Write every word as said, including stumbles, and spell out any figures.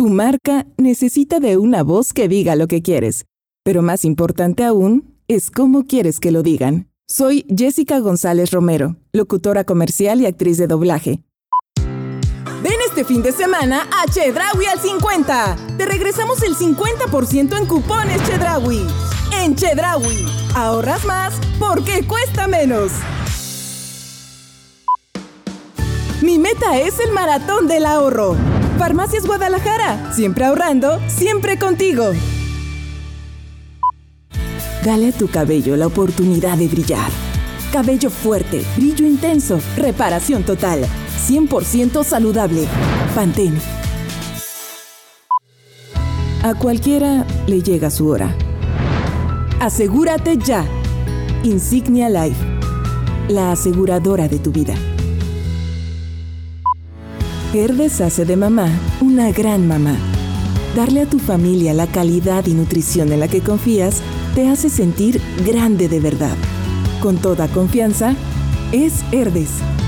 Tu marca necesita de una voz que diga lo que quieres, pero más importante aún es cómo quieres que lo digan. Soy Jessica González Romero, locutora comercial y actriz de doblaje. Ven este fin de semana a Chedraui al cincuenta. Te regresamos el cincuenta por ciento en cupones Chedraui. En Chedraui, ahorras más porque cuesta menos. Mi meta es el maratón del ahorro. Farmacias Guadalajara, siempre ahorrando, siempre contigo. Dale a tu cabello la oportunidad de brillar. Cabello fuerte, brillo intenso, reparación total, cien por ciento saludable. Pantene. A cualquiera le llega su hora. Asegúrate ya. Insignia Life, la aseguradora de tu vida. Herdes hace de mamá una gran mamá. Darle a tu familia la calidad y nutrición en la que confías te hace sentir grande de verdad. Con toda confianza, es Herdes.